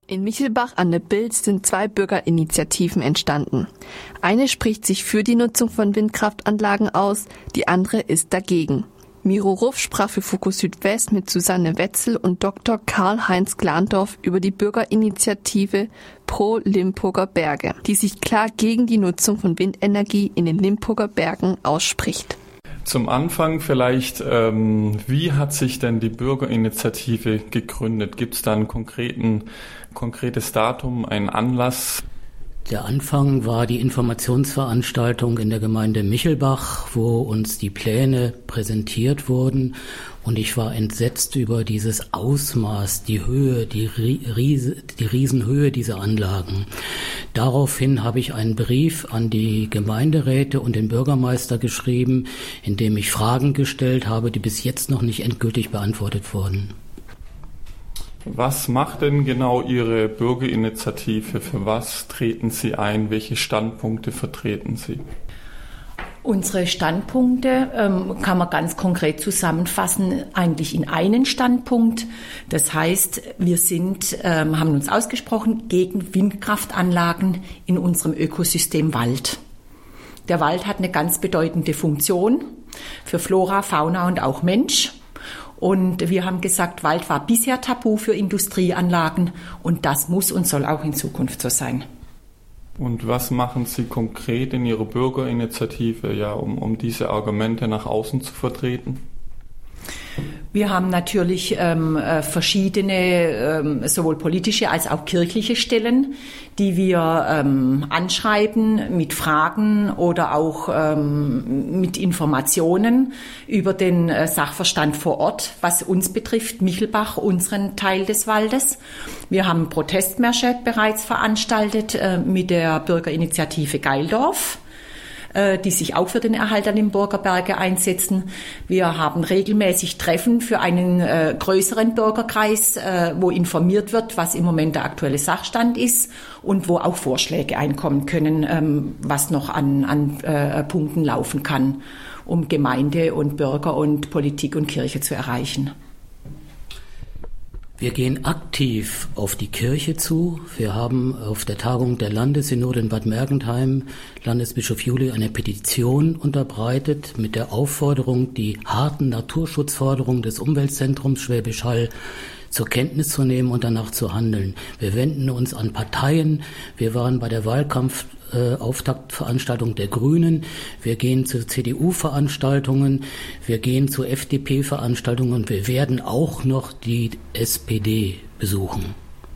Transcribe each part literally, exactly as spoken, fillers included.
In Michelbach an der Bilz sind zwei Bürgerinitiativen entstanden. Eine spricht sich für die Nutzung von Windkraftanlagen aus, die andere ist dagegen. Miro Ruff sprach für Fokus Südwest mit Susanne Wetzel und Doktor Karl-Heinz Glandorf über die Bürgerinitiative Pro Limpurger Berge, die sich klar gegen die Nutzung von Windenergie in den Limpurger Bergen ausspricht. Zum Anfang vielleicht, ähm, wie hat sich denn die Bürgerinitiative gegründet? Gibt es da ein konkreten, konkretes Datum, einen Anlass? Der Anfang war die Informationsveranstaltung in der Gemeinde Michelbach, wo uns die Pläne präsentiert wurden. Und ich war entsetzt über dieses Ausmaß, die Höhe, die, Riese, die Riesenhöhe dieser Anlagen. Daraufhin habe ich einen Brief an die Gemeinderäte und den Bürgermeister geschrieben, in dem ich Fragen gestellt habe, die bis jetzt noch nicht endgültig beantwortet wurden. Was macht denn genau Ihre Bürgerinitiative? Für was treten Sie ein? Welche Standpunkte vertreten Sie? Unsere Standpunkte ähm, kann man ganz konkret zusammenfassen, eigentlich in einen Standpunkt. Das heißt, wir sind, ähm, haben uns ausgesprochen gegen Windkraftanlagen in unserem Ökosystem Wald. Der Wald hat eine ganz bedeutende Funktion für Flora, Fauna und auch Mensch. Und wir haben gesagt, Wald war bisher tabu für Industrieanlagen und das muss und soll auch in Zukunft so sein. Und was machen Sie konkret in Ihrer Bürgerinitiative, ja, um, um diese Argumente nach außen zu vertreten? Wir haben natürlich ähm, verschiedene, ähm, sowohl politische als auch kirchliche Stellen, die wir ähm, anschreiben mit Fragen oder auch ähm, mit Informationen über den äh, Sachverstand vor Ort, was uns betrifft, Michelbach, unseren Teil des Waldes. Wir haben Protestmärsche bereits veranstaltet äh, mit der Bürgerinitiative Geildorf, die sich auch für den Erhalt der Limpurger Berge einsetzen. Wir haben regelmäßig Treffen für einen äh, größeren Bürgerkreis, äh, wo informiert wird, was im Moment der aktuelle Sachstand ist und wo auch Vorschläge einkommen können, ähm, was noch an, an äh, Punkten laufen kann, um Gemeinde und Bürger und Politik und Kirche zu erreichen. Wir gehen aktiv auf die Kirche zu. Wir haben auf der Tagung der Landessynode in Bad Mergentheim Landesbischof Juli eine Petition unterbreitet mit der Aufforderung, die harten Naturschutzforderungen des Umweltzentrums Schwäbisch Hall zur Kenntnis zu nehmen und danach zu handeln. Wir wenden uns an Parteien. Wir waren bei der Wahlkampfauftaktveranstaltung der Grünen. Wir gehen zu C D U-Veranstaltungen. Wir gehen zu F D P-Veranstaltungen und wir werden auch noch die S P D besuchen.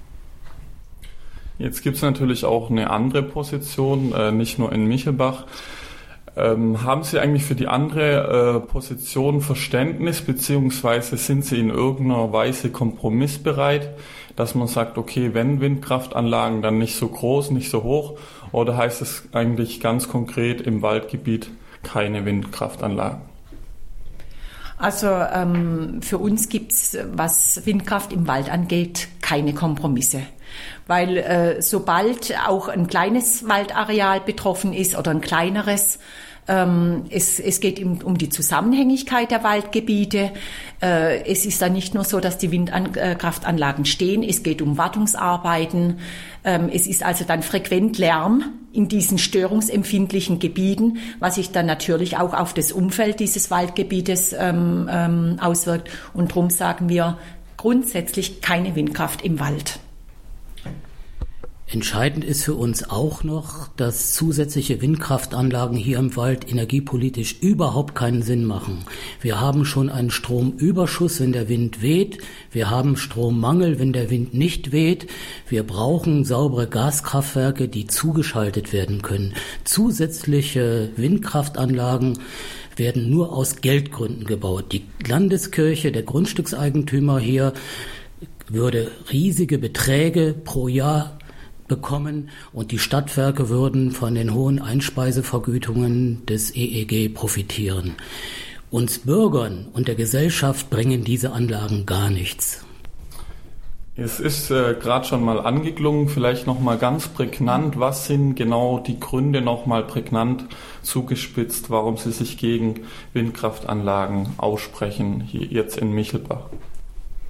Jetzt gibt es natürlich auch eine andere Position, äh, nicht nur in Michelbach. Ähm, haben Sie eigentlich für die andere äh, Position Verständnis, beziehungsweise sind Sie in irgendeiner Weise kompromissbereit, dass man sagt, okay, wenn Windkraftanlagen, dann nicht so groß, nicht so hoch, oder heißt es eigentlich ganz konkret im Waldgebiet keine Windkraftanlagen? Also ähm, für uns gibt's, was Windkraft im Wald angeht, keine Kompromisse. Weil äh, sobald auch ein kleines Waldareal betroffen ist oder ein kleineres, ähm, es, es geht um, um die Zusammenhängigkeit der Waldgebiete. Äh, es ist dann nicht nur so, dass die Windkraftanlagen stehen, es geht um Wartungsarbeiten. Ähm, es ist also dann frequent Lärm in diesen störungsempfindlichen Gebieten, was sich dann natürlich auch auf das Umfeld dieses Waldgebietes ähm, ähm, auswirkt. Und darum sagen wir grundsätzlich keine Windkraft im Wald. Entscheidend ist für uns auch noch, dass zusätzliche Windkraftanlagen hier im Wald energiepolitisch überhaupt keinen Sinn machen. Wir haben schon einen Stromüberschuss, wenn der Wind weht. Wir haben Strommangel, wenn der Wind nicht weht. Wir brauchen saubere Gaskraftwerke, die zugeschaltet werden können. Zusätzliche Windkraftanlagen werden nur aus Geldgründen gebaut. Die Landeskirche, der Grundstückseigentümer hier, würde riesige Beträge pro Jahr bekommen und die Stadtwerke würden von den hohen Einspeisevergütungen des E E G profitieren. Uns Bürgern und der Gesellschaft bringen diese Anlagen gar nichts. Es ist äh, gerade schon mal angeklungen, vielleicht noch mal ganz prägnant. Was sind genau die Gründe, noch mal prägnant zugespitzt, warum Sie sich gegen Windkraftanlagen aussprechen, hier jetzt in Michelbach?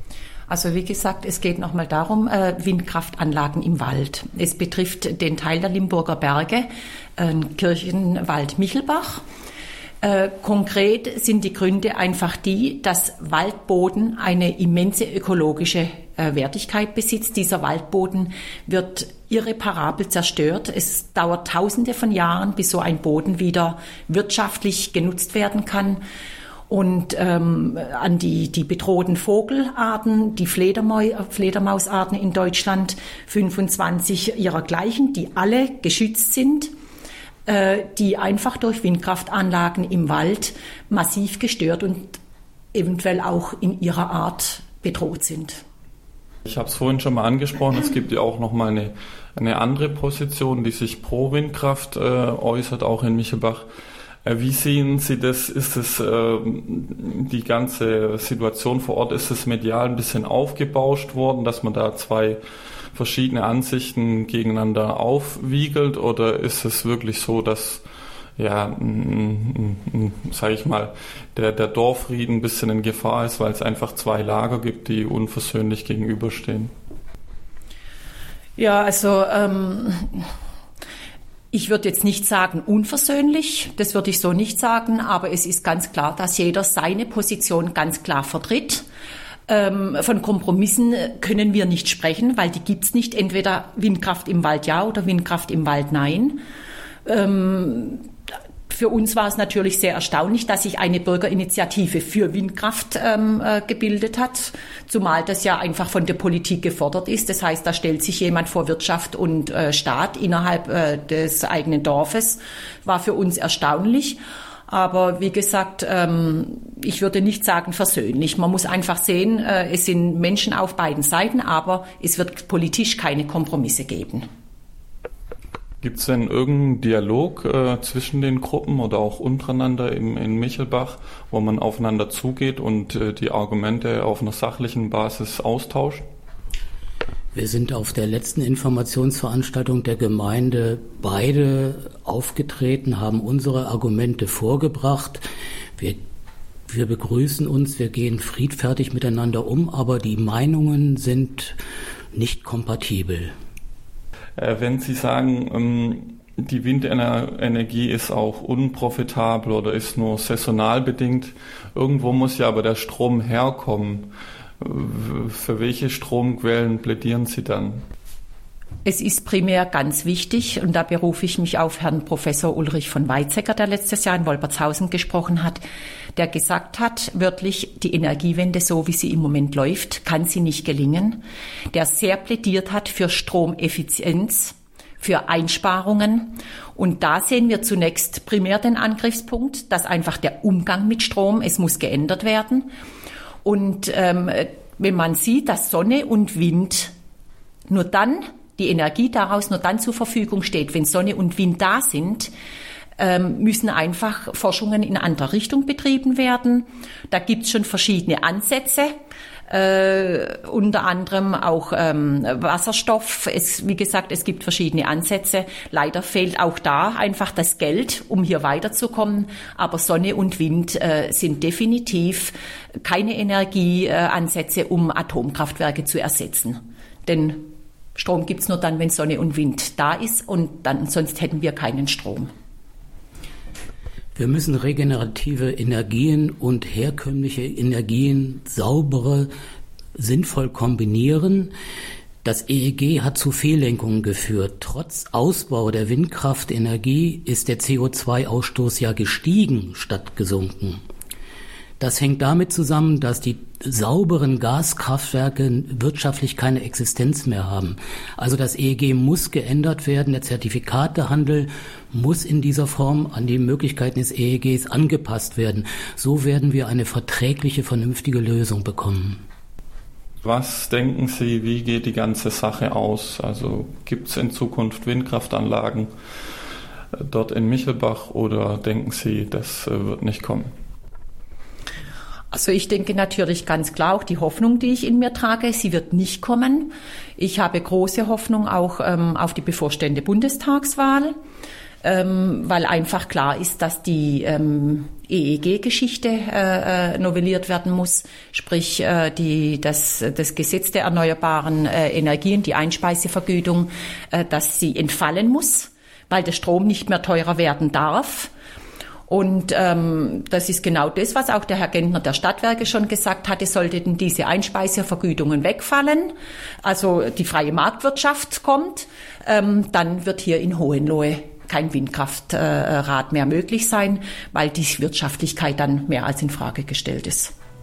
Also wie gesagt, es geht nochmal darum, äh, Windkraftanlagen im Wald. Es betrifft den Teil der Limburger Berge, äh, Kirchenwald-Michelbach. Äh, konkret sind die Gründe einfach die, dass Waldboden eine immense ökologische äh, Wertigkeit besitzt. Dieser Waldboden wird irreparabel zerstört. Es dauert Tausende von Jahren, bis so ein Boden wieder wirtschaftlich genutzt werden kann. Und ähm, an die, die bedrohten Vogelarten, die Fledermau- Fledermausarten in Deutschland, fünfundzwanzig ihrer-gleichen, die alle geschützt sind, die einfach durch Windkraftanlagen im Wald massiv gestört und eventuell auch in ihrer Art bedroht sind. Ich habe es vorhin schon mal angesprochen, es gibt ja auch noch mal eine, eine andere Position, die sich pro Windkraft äh, äußert, auch in Michelbach. Äh, wie sehen Sie das? Ist es äh, die ganze Situation vor Ort, ist es medial ein bisschen aufgebauscht worden, dass man da zwei verschiedene Ansichten gegeneinander aufwiegelt, oder ist es wirklich so, dass, ja, sage ich mal, der, der Dorffrieden ein bisschen in Gefahr ist, weil es einfach zwei Lager gibt, die unversöhnlich gegenüberstehen? Ja, also ähm, ich würde jetzt nicht sagen unversöhnlich, das würde ich so nicht sagen, aber es ist ganz klar, dass jeder seine Position ganz klar vertritt. Von Kompromissen können wir nicht sprechen, weil die gibt's nicht. Entweder Windkraft im Wald ja oder Windkraft im Wald nein. Für uns war es natürlich sehr erstaunlich, dass sich eine Bürgerinitiative für Windkraft ähm, äh, gebildet hat, zumal das ja einfach von der Politik gefordert ist. Das heißt, da stellt sich jemand vor Wirtschaft und äh, Staat innerhalb äh, des eigenen Dorfes. War für uns erstaunlich. Aber wie gesagt, ich würde nicht sagen versöhnlich. Man muss einfach sehen, es sind Menschen auf beiden Seiten, aber es wird politisch keine Kompromisse geben. Gibt es denn irgendeinen Dialog äh, zwischen den Gruppen oder auch untereinander im, in Michelbach, wo man aufeinander zugeht und äh, die Argumente auf einer sachlichen Basis austauscht? Wir sind auf der letzten Informationsveranstaltung der Gemeinde beide aufgetreten, haben unsere Argumente vorgebracht. Wir, wir begrüßen uns, wir gehen friedfertig miteinander um, aber die Meinungen sind nicht kompatibel. Äh, wenn Sie sagen, ähm, die Windenergie ist auch unprofitabel oder ist nur saisonal bedingt, irgendwo muss ja aber der Strom herkommen. Für welche Stromquellen plädieren Sie dann? Es ist primär ganz wichtig, und da berufe ich mich auf Herrn Professor Ulrich von Weizsäcker, der letztes Jahr in Wolpertshausen gesprochen hat, der gesagt hat, wörtlich, die Energiewende, so wie sie im Moment läuft, kann sie nicht gelingen, der sehr plädiert hat für Stromeffizienz, für Einsparungen. Und da sehen wir zunächst primär den Angriffspunkt, dass einfach der Umgang mit Strom, es muss geändert werden. Und ähm, wenn man sieht, dass Sonne und Wind nur dann, die Energie daraus nur dann zur Verfügung steht, wenn Sonne und Wind da sind, ähm, müssen einfach Forschungen in anderer Richtung betrieben werden. Da gibt es schon verschiedene Ansätze, äh, unter anderem auch ähm, Wasserstoff. Es, wie gesagt, es gibt verschiedene Ansätze. Leider fehlt auch da einfach das Geld, um hier weiterzukommen. Aber Sonne und Wind äh, sind definitiv keine Energieansätze, um Atomkraftwerke zu ersetzen. Denn Strom gibt es nur dann, wenn Sonne und Wind da ist, und dann sonst hätten wir keinen Strom. Wir müssen regenerative Energien und herkömmliche Energien saubere, sinnvoll kombinieren. Das E E G hat zu Fehllenkungen geführt. Trotz Ausbau der Windkraftenergie ist der C O zwei Ausstoß ja gestiegen statt gesunken. Das hängt damit zusammen, dass die sauberen Gaskraftwerke wirtschaftlich keine Existenz mehr haben. Also das E E G muss geändert werden. Der Zertifikatehandel muss in dieser Form an die Möglichkeiten des E E Gs angepasst werden. So werden wir eine verträgliche, vernünftige Lösung bekommen. Was denken Sie, wie geht die ganze Sache aus? Also gibt es in Zukunft Windkraftanlagen dort in Michelbach, oder denken Sie, das wird nicht kommen? Also ich denke natürlich ganz klar auch die Hoffnung, die ich in mir trage, sie wird nicht kommen. Ich habe große Hoffnung auch ähm, auf die bevorstehende Bundestagswahl. ähm, weil einfach klar ist, dass die ähm, E E G-Geschichte äh, novelliert werden muss, sprich äh, die, das, das Gesetz der erneuerbaren äh, Energien, die Einspeisevergütung, äh, dass sie entfallen muss, weil der Strom nicht mehr teurer werden darf. Und ähm, das ist genau das, was auch der Herr Gentner der Stadtwerke schon gesagt hatte, sollten diese Einspeisevergütungen wegfallen, also die freie Marktwirtschaft kommt, ähm, dann wird hier in Hohenlohe kein Windkraftrad mehr möglich sein, weil die Wirtschaftlichkeit dann mehr als in Frage gestellt ist.